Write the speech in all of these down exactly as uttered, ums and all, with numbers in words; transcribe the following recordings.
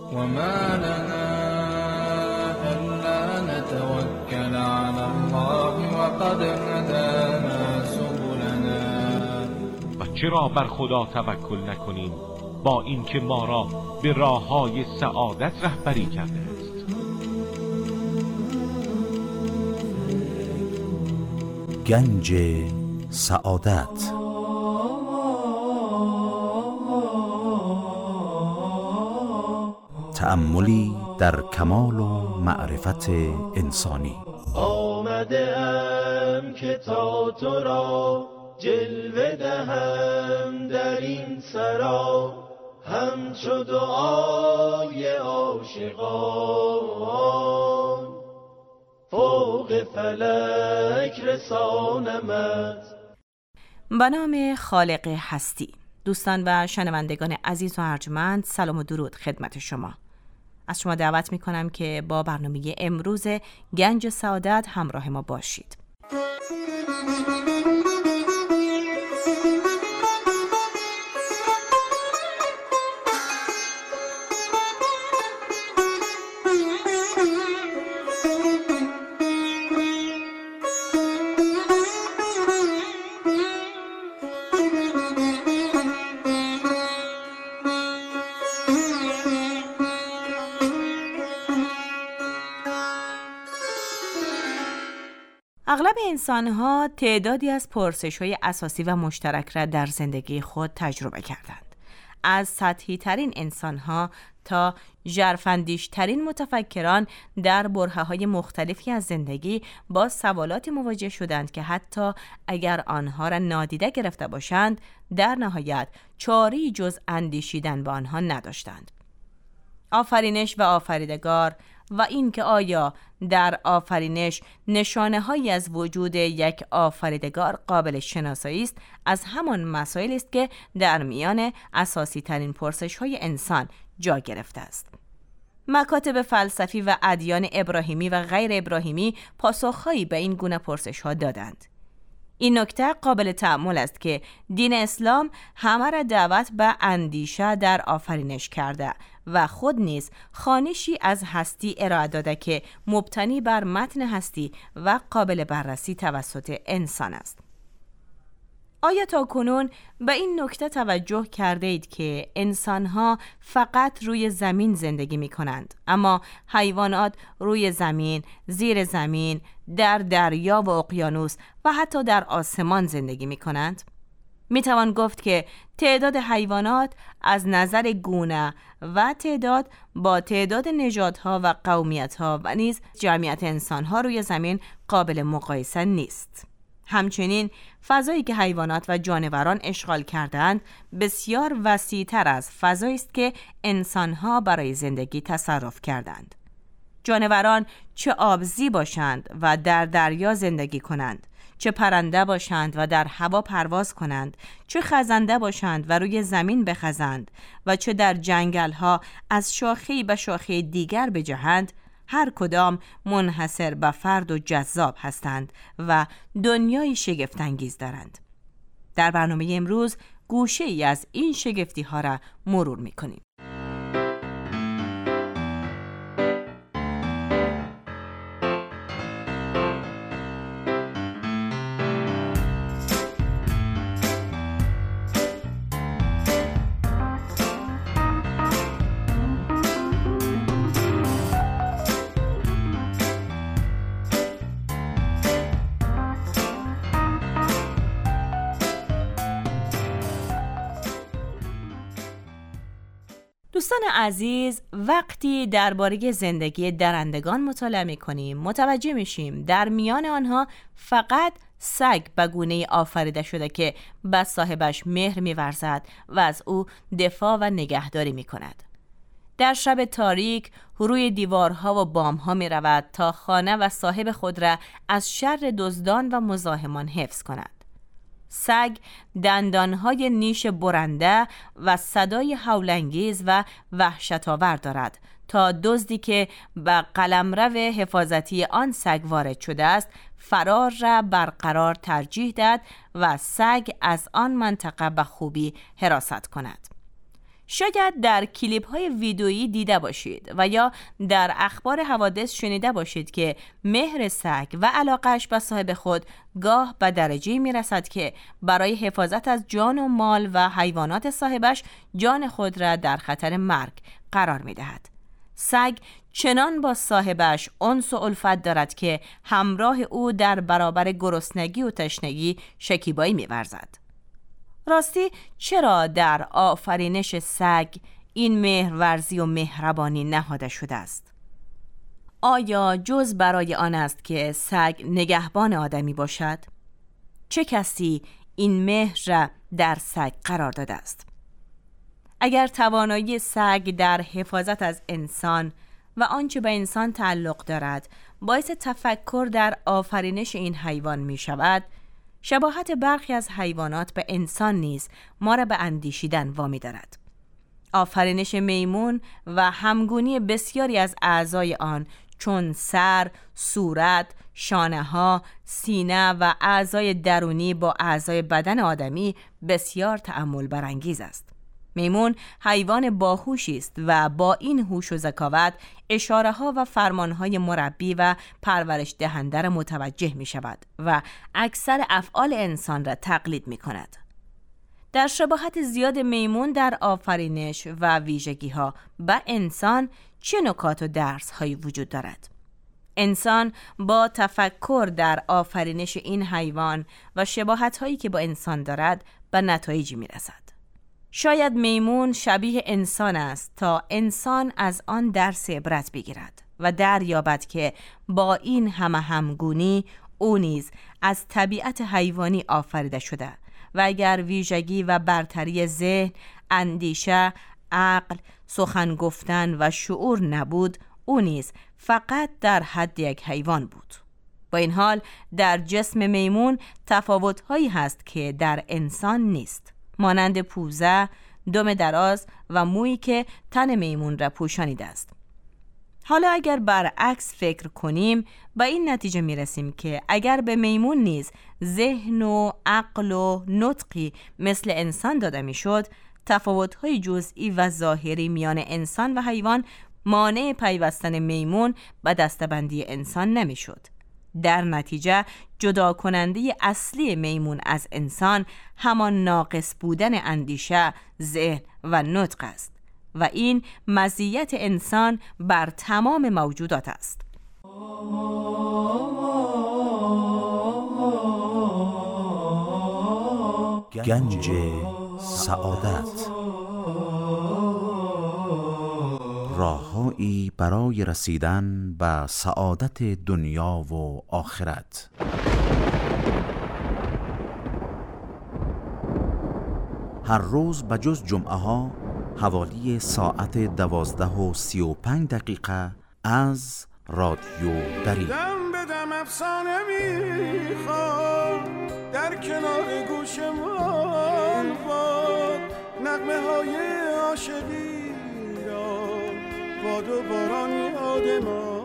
وما لنا ألا نتوكل على الله وقد هدانا سبلنا. و چرا بر خدا توکل نکنیم با اینکه ما را به راههای سعادت رهبری کرده است. گنج سعادت. تأملی در کمال و معرفت انسانی. آمده ام که تا تو را جلوه دهم در این سرا، همچو دعای عاشقان فوق فلک رسانمت. به نام خالق هستی. دوستان و شنوندگان عزیز و ارجمند، سلام و درود خدمت شما. از شما دعوت می کنم که با برنامه امروز گنج سعادت همراه ما باشید. اغلب انسان‌ها تعدادی از پرسش‌های اساسی و مشترک را در زندگی خود تجربه کردند. از سطحی ترین انسان‌ها تا ژرف‌اندیش ترین متفکران در برهه‌های مختلفی از زندگی با سوالاتی مواجه شدند که حتی اگر آنها را نادیده گرفته باشند، در نهایت چاره‌ای جز اندیشیدن به آنها نداشتند. آفرینش و آفریدگار و این که آیا در آفرینش نشانه‌هایی از وجود یک آفریدگار قابل شناسایی است، از همان مسائل است که در میان اساسی ترین پرسش‌های انسان جا گرفته است. مکاتب فلسفی و ادیان ابراهیمی و غیر ابراهیمی پاسخهایی به این گونه پرسش‌ها دادند. این نکته قابل تأمل است که دین اسلام همه را دعوت به اندیشه در آفرینش کرده و خود نیز خوانشی از هستی ارائه داده که مبتنی بر متن هستی و قابل بررسی توسط انسان است. آیا تا کنون به این نکته توجه کرده اید که انسان‌ها فقط روی زمین زندگی می کنند، اما حیوانات روی زمین، زیر زمین، در دریا و اقیانوس و حتی در آسمان زندگی می کنند؟ می توان گفت که تعداد حیوانات از نظر گونه و تعداد با تعداد نژادها و قومیت‌ها و نیز جمعیت انسان‌ها روی زمین قابل مقایسه نیست. همچنین فضایی که حیوانات و جانوران اشغال کردند بسیار وسیع‌تر از فضایی است که انسان‌ها برای زندگی تصرف کردند. جانوران چه آبزی باشند و در دریا زندگی کنند، چه پرنده باشند و در هوا پرواز کنند، چه خزنده باشند و روی زمین بخزند و چه در جنگل‌ها از شاخه‌ای به شاخه دیگر بجهند، هر کدام منحصر به فرد و جذاب هستند و دنیای شگفت‌انگیز دارند. در برنامه امروز گوشه‌ای از این شگفتی‌ها را مرور می‌کنیم. دوستان عزیز، وقتی درباره زندگی درندگان مطالعه می‌کنیم، متوجه میشیم در میان آنها فقط سگ به گونه‌ای آفریده شده که به صاحبش مهر می‌ورزد و از او دفاع و نگهداری می‌کند. در شب تاریک روی دیوارها و بام‌ها می‌رود تا خانه و صاحب خود را از شر دزدان و مزاحمان حفظ کند. سگ دندانهای نیش برنده و صدای هولانگیز و وحشت‌آور دارد تا دزدی که به قلمرو حفاظتی آن سگ وارد شده است فرار را برقرار ترجیح داد و سگ از آن منطقه به خوبی حراست کند. شاید در کلیپ های ویدئویی دیده باشید و یا در اخبار حوادث شنیده باشید که مهر سگ و علاقش به صاحب خود گاه به درجه‌ای میرسد که برای حفاظت از جان و مال و حیوانات صاحبش جان خود را در خطر مرگ قرار میدهد. سگ چنان با صاحبش انس و الفت دارد که همراه او در برابر گرسنگی و تشنگی شکیبایی می‌ورزد. راستی چرا در آفرینش سگ این مهرورزی و مهربانی نهاده شده است؟ آیا جز برای آن است که سگ نگهبان آدمی باشد؟ چه کسی این مهر را در سگ قرار داده است؟ اگر توانایی سگ در حفاظت از انسان و آنچه به انسان تعلق دارد باعث تفکر در آفرینش این حیوان می شود، شباهت برخی از حیوانات به انسان نیز ما را به اندیشیدن وامی دارد. آفرینش میمون و همگونی بسیاری از اعضای آن چون سر، صورت، شانه‌ها، سینه و اعضای درونی با اعضای بدن آدمی بسیار تأمل برانگیز است. میمون حیوان باهوشی است و با این هوش و ذکاوت اشاره‌ها و فرمان‌های مربی و پرورش دهنده را متوجه می‌شود و اکثر افعال انسان را تقلید می‌کند. در شباهت زیاد میمون در آفرینش و ویژگی‌ها به انسان چه نکات و درس‌هایی وجود دارد؟ انسان با تفکر در آفرینش این حیوان و شباهت‌هایی که با انسان دارد به نتایجی می‌رسد. شاید میمون شبیه انسان است تا انسان از آن درس عبرت بگیرد و دریابد که با این همه همگونی او نیز از طبیعت حیوانی آفریده شده و اگر ویژگی و برتری ذهن، اندیشه، عقل، سخن گفتن و شعور نبود، او نیز فقط در حد یک حیوان بود. با این حال در جسم میمون تفاوت‌هایی هست که در انسان نیست، مانند پوزه، دم دراز و مویی که تن میمون را پوشانیده است. حالا اگر برعکس فکر کنیم به این نتیجه می رسیم که اگر به میمون نیز ذهن و عقل و نطقی مثل انسان داده می شد، تفاوت‌های جزئی و ظاهری میان انسان و حیوان مانع پیوستن میمون به دسته‌بندی انسان نمی شد. در نتیجه جدا کننده اصلی میمون از انسان همان ناقص بودن اندیشه، ذهن و نطق است و این مزیت انسان بر تمام موجودات است. گنج سعادت، راههایی برای رسیدن به سعادت دنیا و آخرت. هر روز بجز جمعه ها حوالی ساعت دوازده و سی و پنج دقیقه از رادیو دری دم به دم افسانه میخواد در کنار گوشمان باد نغمه های عاشقی باد و باران یادمان.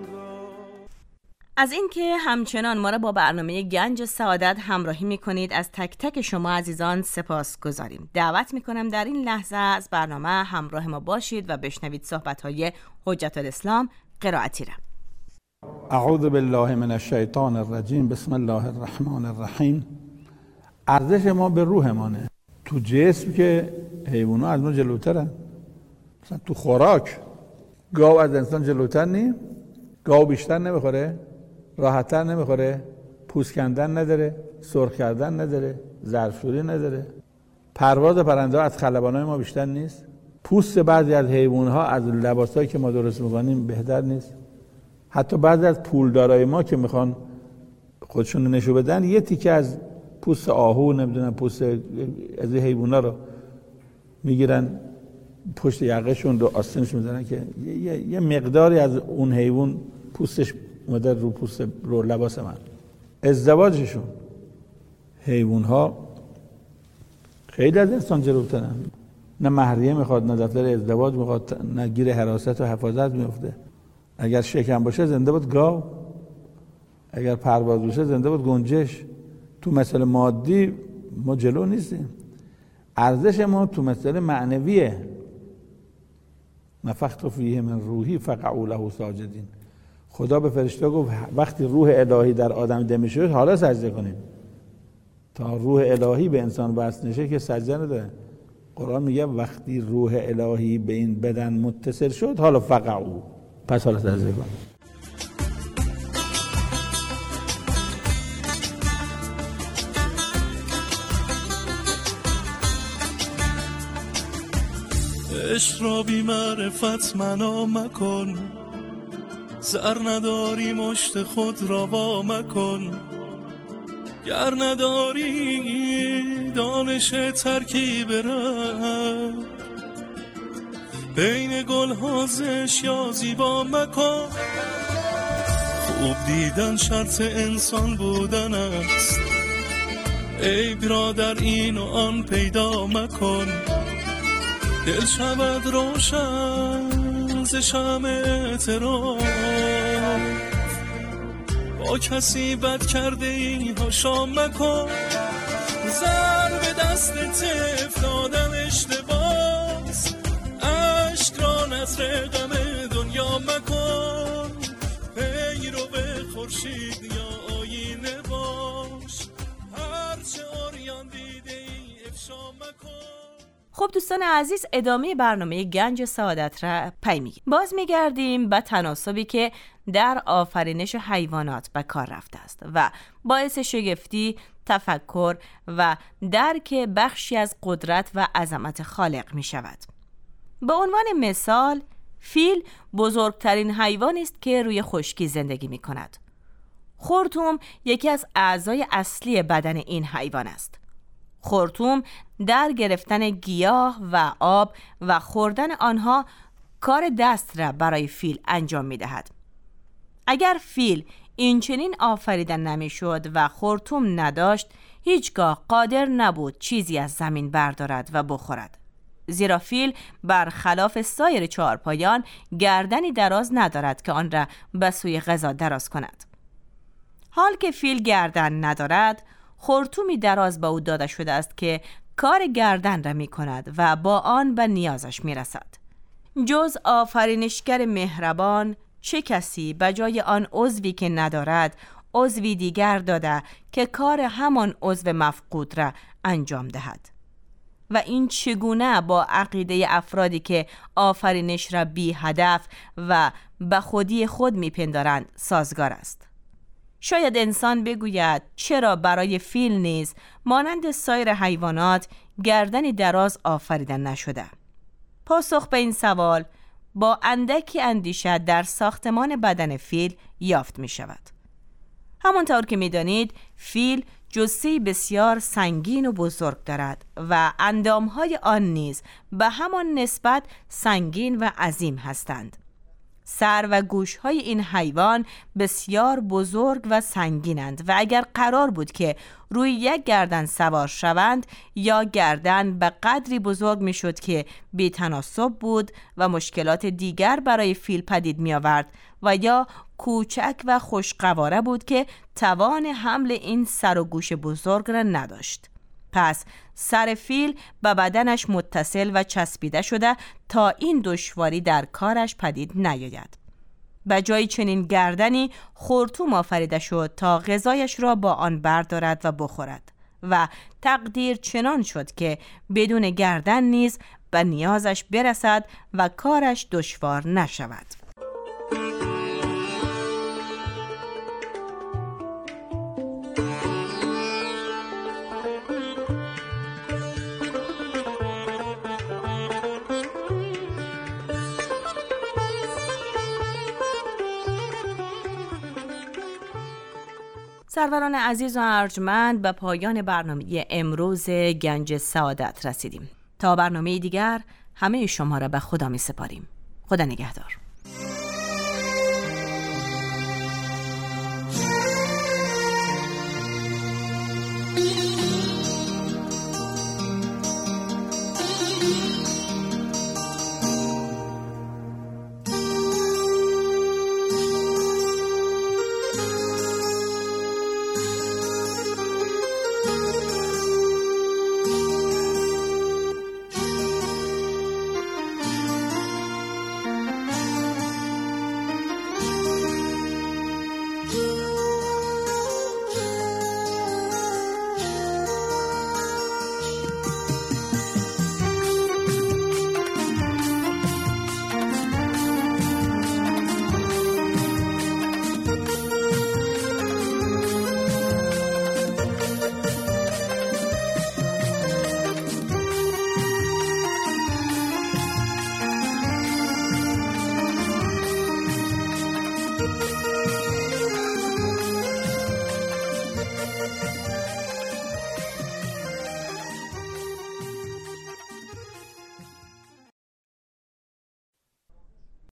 از اینکه همچنان ما را با برنامه گنج سعادت همراهی می‌کنید از تک تک شما عزیزان سپاس گذاریم. دعوت می‌کنم در این لحظه از برنامه همراه ما باشید و بشنوید صحبت‌های حجت الاسلام قرائتی را. اعوذ بالله من الشیطان الرجیم، بسم الله الرحمن الرحیم. ارزش ما به روح مانه. تو جسم که حیوانات از ما جلوترن، مثلا تو خوراک گاو از انسان جلوتر نیم، گاو بیشتر نمیخوره، راحتتر نمیخوره، پوست کندن نداره، سرخ کردن نداره، ظرفشویی نداره، پرواز پرنده ها از خلبانای ما بیشتر نیست، پوست بعضی از حیوان ها از لباسایی که ما درست میکنیم بهتر نیست، حتی بعضی از پولدارای ما که میخوان خودشون نشو بدن یه تیکه از پوست آهو نمیدونم پوست از حیونا رو میگیرن پشت یقهشون رو آستینش میزنن که یه, یه مقداری از اون حیوان پوستش اومده رو پوست رو لباس من. ازدواجشون حیوان ها خیلی از انسان جلوترن، نه مهریه میخواد، نه دفتر ازدواج میخواد، نه گیر حراست و حفاظت میفته. اگر شکم باشه زنده بود گاو، اگر پرواز باشه زنده بود گنجش. تو مسئله مادی ما جلو نیستیم. ارزش ما تو مسئله معنویه. نفخت فیه من روحی فقعوا له ساجدین. خدا به فرشته گفت وقتی روح الهی در آدم دمی شد حالا سجده کنید. تا روح الهی به انسان وصل نشه که سجده نداره. قرآن میگه وقتی روح الهی به این بدن متصل شد حالا فقعوا، پس حالا سجده کنید. عشق را بی معرفت منا مکن، زر نداری مشت خود را وا مکن. گر نداری دانش ترکیب رنگ، بین گل ها زشت یا زیبا مکن. خوب دیدن شرط انسان بودن است، عیب را در این و آن پیدا مکن. دل شود روشن ز شمع اعتراف، با کسی بد کرده ای ها شام مکن. زر به دست طفل آدم اشتباس، عشق را نذر غم دنیا مکن. پیرو به خورشید یا آینه باش، هرچه عریان دیده ای افشا مکن. خب دوستان عزیز، ادامه برنامه گنج سعادت را پی میگیم. باز میگردیم به تناسبی که در آفرینش حیوانات به کار رفته است و باعث شگفتی، تفکر و درک بخشی از قدرت و عظمت خالق می شود. به عنوان مثال، فیل بزرگترین حیوانی است که روی خشکی زندگی می کند. خرطوم یکی از اعضای اصلی بدن این حیوان است. خرطوم در گرفتن گیاه و آب و خوردن آنها کار دست را برای فیل انجام می دهد. اگر فیل این چنین آفریده نمی شد و خرطوم نداشت، هیچگاه قادر نبود چیزی از زمین بردارد و بخورد. زیرا فیل برخلاف سایر چهارپایان گردنی دراز ندارد که آن را به سوی غذا دراز کند. حال که فیل گردن ندارد، خرطومی دراز به او داده شده است که کار گردن را می کند و با آن به نیازش می رسد. جز آفرینشگر مهربان، چه کسی به جای آن عضوی که ندارد عضوی دیگر داده که کار همان عضو مفقود را انجام دهد؟ و این چگونه با عقیده افرادی که آفرینش را بی هدف و به خودی خود می پندارند سازگار است؟ شاید انسان بگوید چرا برای فیل نیز مانند سایر حیوانات گردنی دراز آفریده نشده؟ پاسخ به این سوال با اندکی اندیشه در ساختمان بدن فیل یافت می شود. همانطور که می دانید، فیل جثه‌ای بسیار سنگین و بزرگ دارد و اندامهای آن نیز به همان نسبت سنگین و عظیم هستند. سر و گوش‌های این حیوان بسیار بزرگ و سنگینند و اگر قرار بود که روی یک گردن سوار شوند، یا گردن به قدری بزرگ می‌شد که بی‌تناسب بود و مشکلات دیگر برای فیل پدید می‌آورد، و یا کوچک و خوشقواره بود که توان حمل این سر و گوش بزرگ را نداشت. پس سر فیل به بدنش متصل و چسبیده شده تا این دشواری در کارش پدید نیاید. به جای چنین گردنی خرطوم آفریده شد تا غذایش را با آن بردارد و بخورد، و تقدیر چنان شد که بدون گردن نیز به نیازش برسد و کارش دشوار نشود. سروران عزیز و ارجمند، به پایان برنامه امروز گنج سعادت رسیدیم. تا برنامه دیگر همه شما را به خدا می سپاریم. خدا نگهدار.